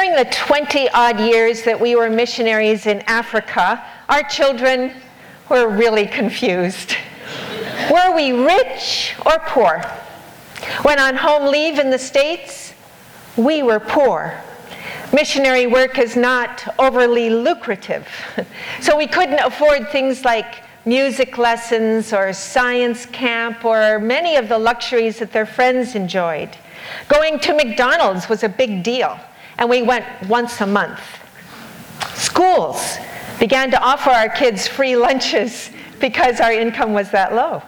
During the 20-odd years that we were missionaries in Africa, our children were really confused. Were we rich or poor? When on home leave in the States, we were poor. Missionary work is not overly lucrative, so we couldn't afford things like music lessons or science camp or many of the luxuries that their friends enjoyed. Going to McDonald's was a big deal, and we went once a month. Schools began to offer our kids free lunches because our income was that low.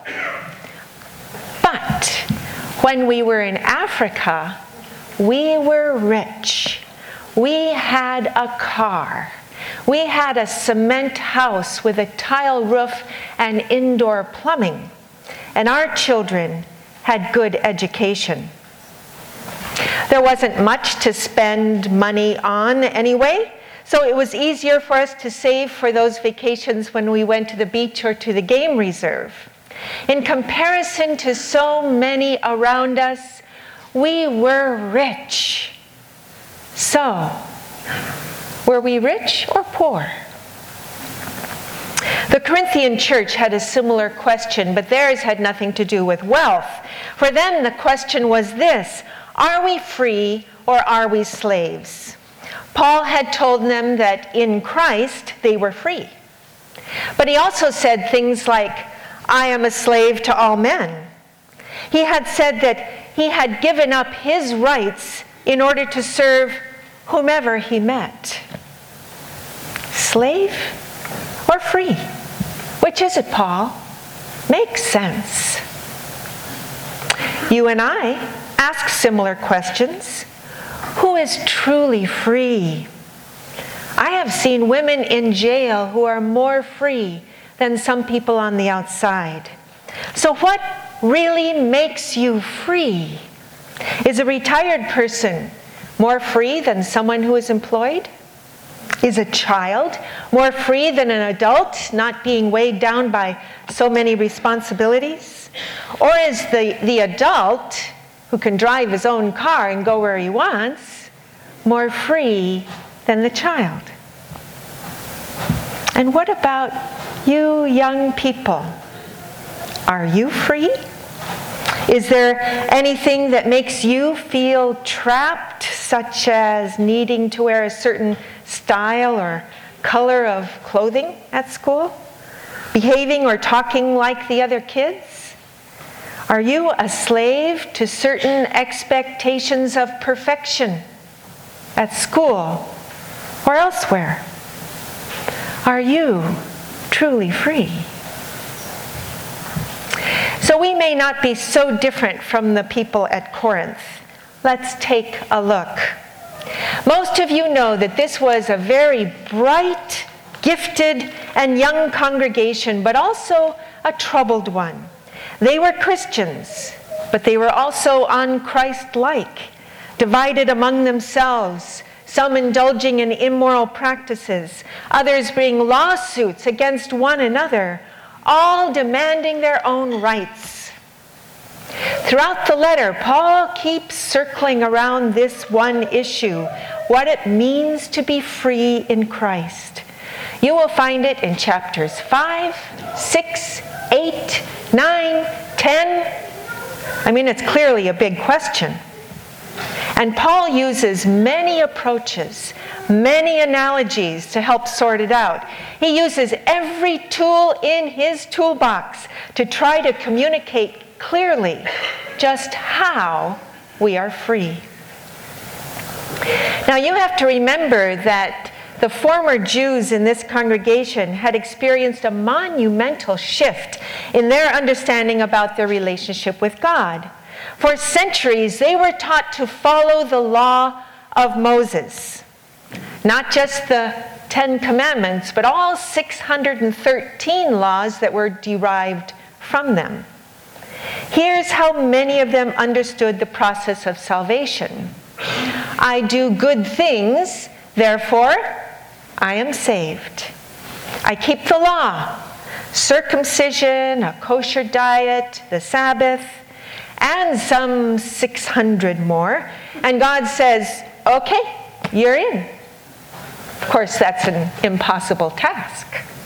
But when we were in Africa, we were rich. We had a car. We had a cement house with a tile roof and indoor plumbing. And our children had good education. There wasn't much to spend money on anyway, so it was easier for us to save for those vacations when we went to the beach or to the game reserve. In comparison to so many around us, we were rich. So, were we rich or poor? The Corinthian church had a similar question, but theirs had nothing to do with wealth. For them, the question was this: are we free or are we slaves? Paul had told them that in Christ they were free. But he also said things like, I am a slave to all men. He had said that he had given up his rights in order to serve whomever he met. Slave or free? Which is it, Paul? Makes sense. You and I ask similar questions. Who is truly free? I have seen women in jail who are more free than some people on the outside. So what really makes you free? Is a retired person more free than someone who is employed? Is a child more free than an adult, not being weighed down by so many responsibilities? Or is the adult, who can drive his own car and go where he wants, more free than the child? And what about you young people? Are you free? Is there anything that makes you feel trapped, such as needing to wear a certain style or color of clothing at school? Behaving or talking like the other kids? Are you a slave to certain expectations of perfection at school or elsewhere? Are you truly free? So we may not be so different from the people at Corinth. Let's take a look. Most of you know that this was a very bright, gifted, and young congregation, but also a troubled one. They were Christians, but they were also un-Christ-like, divided among themselves, some indulging in immoral practices, others bringing lawsuits against one another, all demanding their own rights. Throughout the letter, Paul keeps circling around this one issue, what it means to be free in Christ. You will find it in chapters 5, 6, 8, 9, 10. I mean, it's clearly a big question. And Paul uses many approaches, many analogies to help sort it out. He uses every tool in his toolbox to try to communicate clearly just how we are free. Now you have to remember that the former Jews in this congregation had experienced a monumental shift in their understanding about their relationship with God. For centuries, they were taught to follow the law of Moses. Not just the 10 Commandments, but all 613 laws that were derived from them. Here's how many of them understood the process of salvation. I do good things, therefore I am saved. I keep the law, circumcision, a kosher diet, the Sabbath, and some 600 more. And God says, okay, you're in. Of course, that's an impossible task.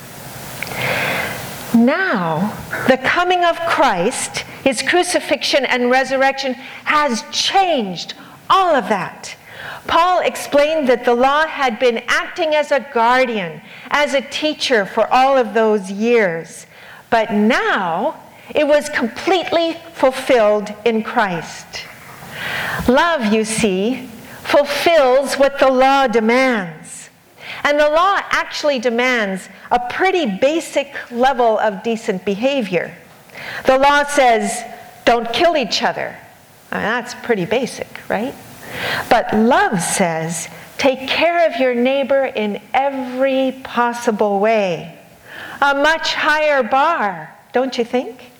Now, the coming of Christ, his crucifixion and resurrection, has changed all of that. Paul explained that the law had been acting as a guardian, as a teacher for all of those years. But now, it was completely fulfilled in Christ. Love, you see, fulfills what the law demands. And the law actually demands a pretty basic level of decent behavior. The law says, don't kill each other. That's pretty basic, right? But love says, take care of your neighbor in every possible way. A much higher bar, don't you think?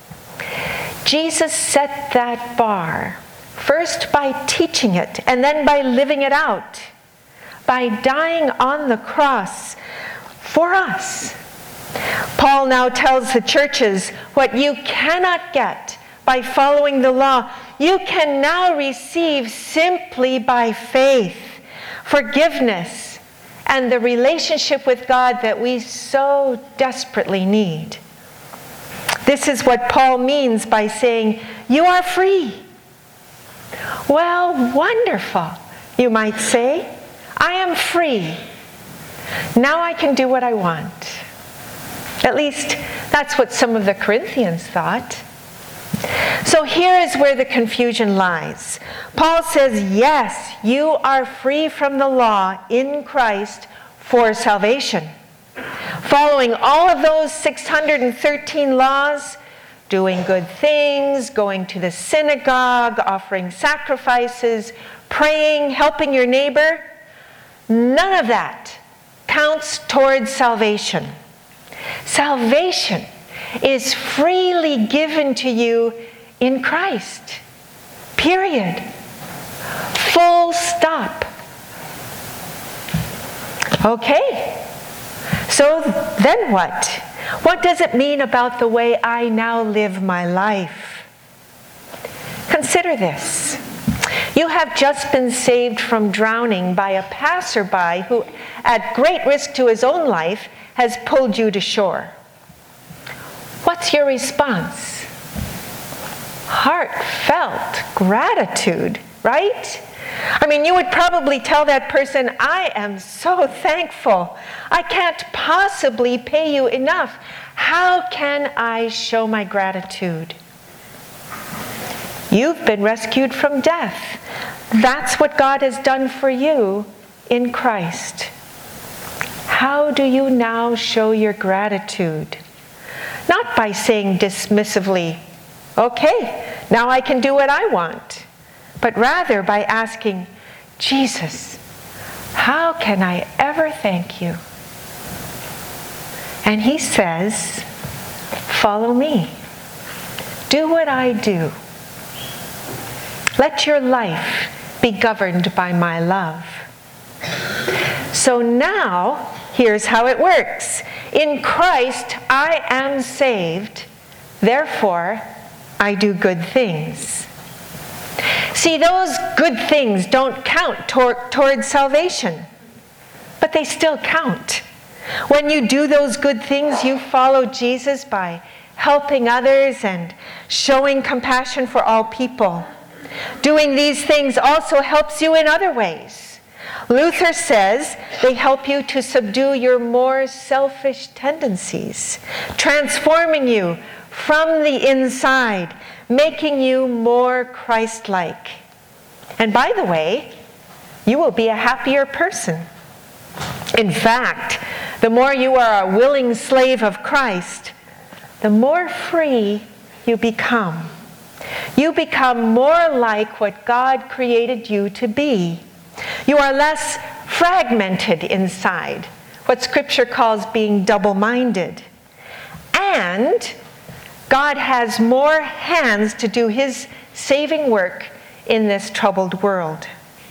Jesus set that bar, first by teaching it, and then by living it out, by dying on the cross for us. Paul now tells the churches what you cannot get by following the law, you can now receive simply by faith, forgiveness, and the relationship with God that we so desperately need. This is what Paul means by saying, you are free. Well, wonderful, you might say. I am free. Now I can do what I want. At least, that's what some of the Corinthians thought. So here is where the confusion lies. Paul says, yes, you are free from the law in Christ for salvation. Following all of those 613 laws, doing good things, going to the synagogue, offering sacrifices, praying, helping your neighbor, none of that counts towards salvation. Salvation is freely given to you in Christ. Period. Full stop. Okay. So then what? What does it mean about the way I now live my life? Consider this. You have just been saved from drowning by a passerby who, at great risk to his own life, has pulled you to shore. What's your response? Heartfelt gratitude, right? I mean, you would probably tell that person, I am so thankful. I can't possibly pay you enough. How can I show my gratitude? You've been rescued from death. That's what God has done for you in Christ. How do you now show your gratitude? Not by saying dismissively, okay, now I can do what I want, but rather by asking, Jesus, how can I ever thank you? And he says, follow me. Do what I do. Let your life be governed by my love. So now, here's how it works. In Christ, I am saved. Therefore, I do good things. See, those good things don't count towards salvation, but they still count. When you do those good things, you follow Jesus by helping others and showing compassion for all people. Doing these things also helps you in other ways. Luther says they help you to subdue your more selfish tendencies, transforming you from the inside, making you more Christ-like. And by the way, you will be a happier person. In fact, the more you are a willing slave of Christ, the more free you become. You become more like what God created you to be. You are less fragmented inside, what Scripture calls being double-minded. And God has more hands to do his saving work in this troubled world.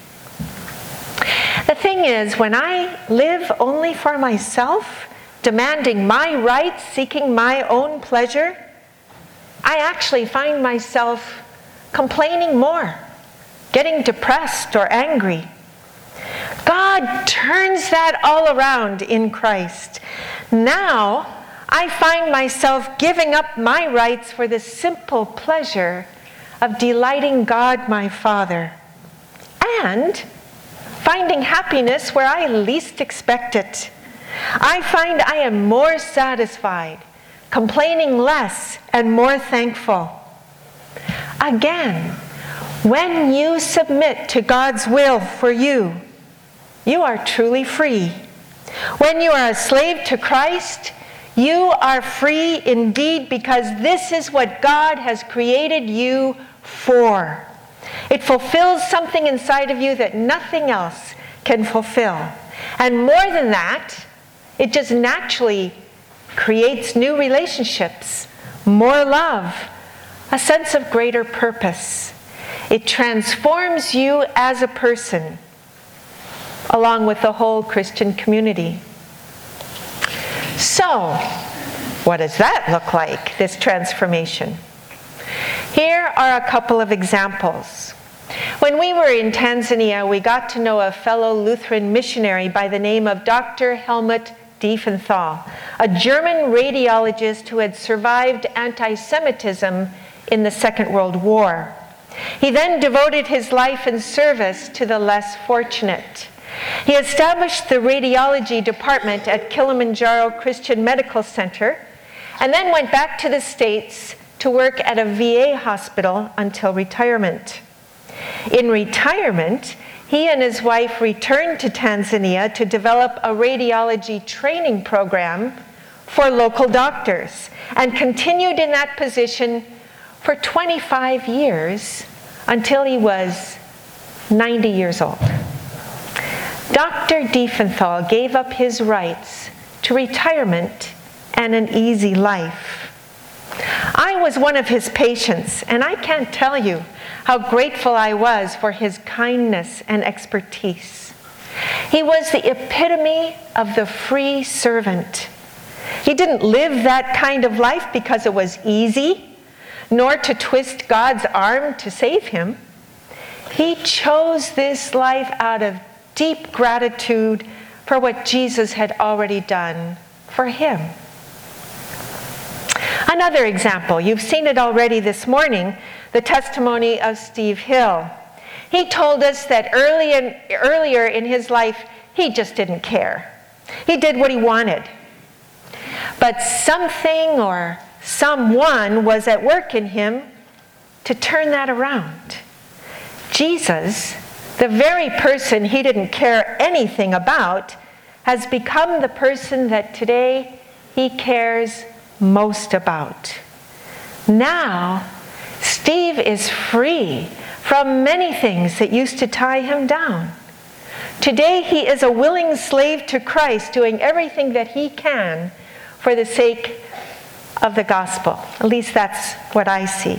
The thing is, when I live only for myself, demanding my rights, seeking my own pleasure, I actually find myself complaining more, getting depressed or angry. God turns that all around in Christ. Now, I find myself giving up my rights for the simple pleasure of delighting God my Father and finding happiness where I least expect it. I find I am more satisfied, complaining less, and more thankful. Again, when you submit to God's will for you, you are truly free. When you are a slave to Christ, you are free indeed, because this is what God has created you for. It fulfills something inside of you that nothing else can fulfill. And more than that, it just naturally creates new relationships, more love, a sense of greater purpose. It transforms you as a person, along with the whole Christian community. So, what does that look like, this transformation? Here are a couple of examples. When we were in Tanzania, we got to know a fellow Lutheran missionary by the name of Dr. Helmut Diefenthal, a German radiologist who had survived anti-Semitism in the Second World War. He then devoted his life and service to the less fortunate. He established the radiology department at Kilimanjaro Christian Medical Center and then went back to the States to work at a VA hospital until retirement. In retirement, he and his wife returned to Tanzania to develop a radiology training program for local doctors and continued in that position for 25 years until he was 90 years old. Dr. Diefenthal gave up his rights to retirement and an easy life. I was one of his patients, and I can't tell you how grateful I was for his kindness and expertise. He was the epitome of the free servant. He didn't live that kind of life because it was easy, nor to twist God's arm to save him. He chose this life out of deep gratitude for what Jesus had already done for him. Another example, you've seen it already this morning, the testimony of Steve Hill. He told us that earlier in his life, he just didn't care. He did what he wanted. But something or someone was at work in him to turn that around. Jesus, the very person he didn't care anything about, has become the person that today he cares most about. Now, Steve is free from many things that used to tie him down. Today, he is a willing slave to Christ, doing everything that he can for the sake of the gospel. At least that's what I see.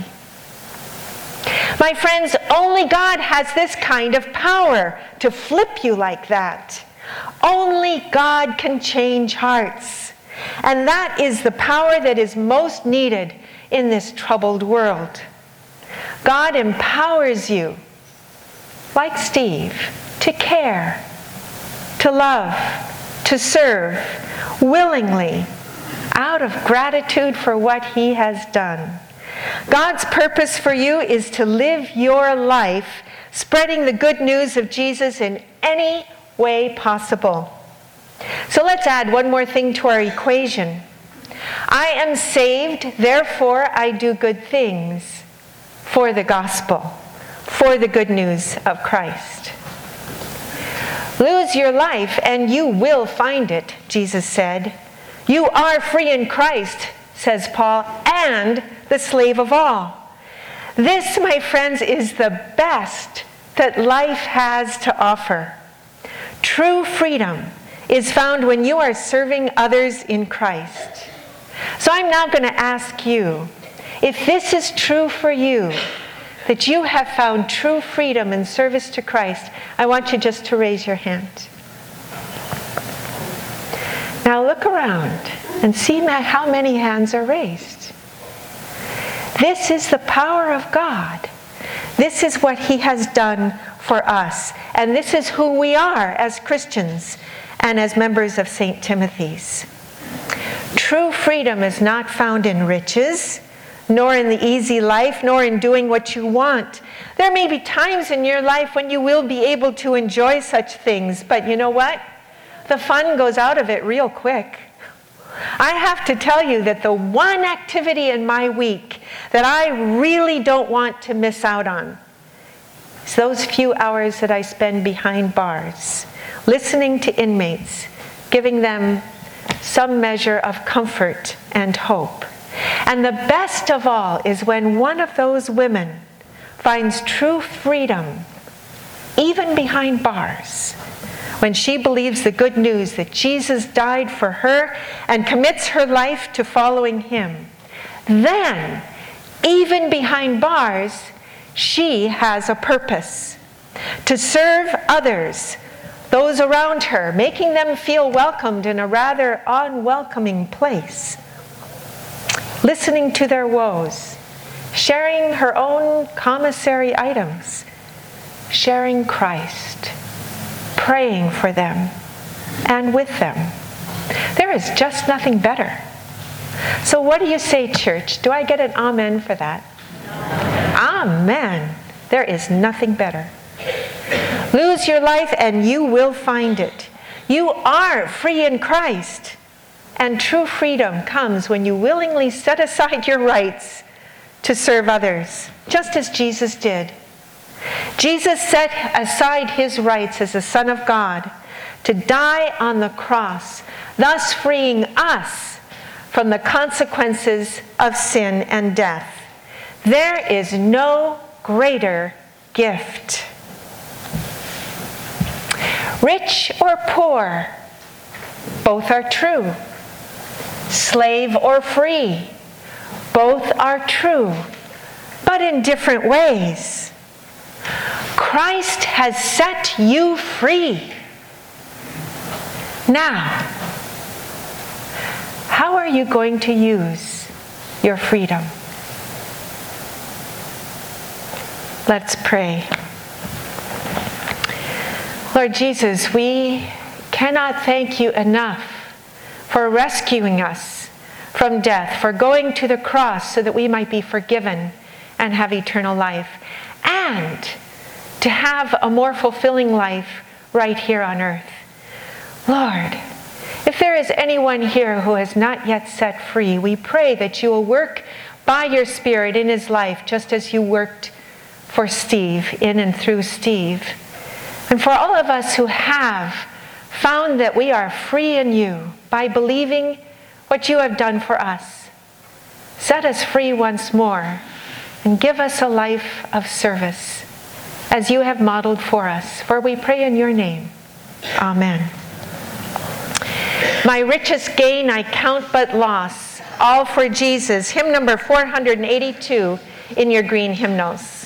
My friends, only God has this kind of power to flip you like that. Only God can change hearts. And that is the power that is most needed in this troubled world. God empowers you, like Steve, to care, to love, to serve willingly, out of gratitude for what he has done. God's purpose for you is to live your life spreading the good news of Jesus in any way possible. So let's add one more thing to our equation. I am saved, therefore I do good things for the gospel, for the good news of Christ. Lose your life and you will find it, Jesus said. You are free in Christ, says Paul, and the slave of all. This, my friends, is the best that life has to offer. True freedom is found when you are serving others in Christ. So I'm now going to ask you, if this is true for you, that you have found true freedom in service to Christ, I want you just to raise your hand. Now look around and see how many hands are raised. This is the power of God. This is what he has done for us. And this is who we are as Christians and as members of St. Timothy's. True freedom is not found in riches, nor in the easy life, nor in doing what you want. There may be times in your life when you will be able to enjoy such things, but you know what? The fun goes out of it real quick. I have to tell you that the one activity in my week that I really don't want to miss out on is those few hours that I spend behind bars, listening to inmates, giving them some measure of comfort and hope. And the best of all is when one of those women finds true freedom, even behind bars, when she believes the good news that Jesus died for her and commits her life to following him. Then, even behind bars, she has a purpose: to serve others, those around her, making them feel welcomed in a rather unwelcoming place, listening to their woes, sharing her own commissary items, sharing Christ, praying for them and with them. There is just nothing better. So what do you say, church? Do I get an amen for that? Amen. There is nothing better. Lose your life and you will find it. You are free in Christ. And true freedom comes when you willingly set aside your rights to serve others, just as Jesus did. Jesus set aside his rights as the Son of God to die on the cross, thus freeing us from the consequences of sin and death. There is no greater gift. Rich or poor, both are true. Slave or free, both are true, but in different ways. Christ has set you free. Now, how are you going to use your freedom? Let's pray. Lord Jesus, we cannot thank you enough for rescuing us from death, for going to the cross so that we might be forgiven and have eternal life, and to have a more fulfilling life right here on earth. Lord, if there is anyone here who has not yet set free, we pray that you will work by your Spirit in his life, just as you worked for Steve, in and through Steve. And for all of us who have found that we are free in you by believing what you have done for us, set us free once more and give us a life of service as you have modeled for us. For we pray in your name. Amen. My richest gain I count but loss, all for Jesus. Hymn number 482 in your green hymnals.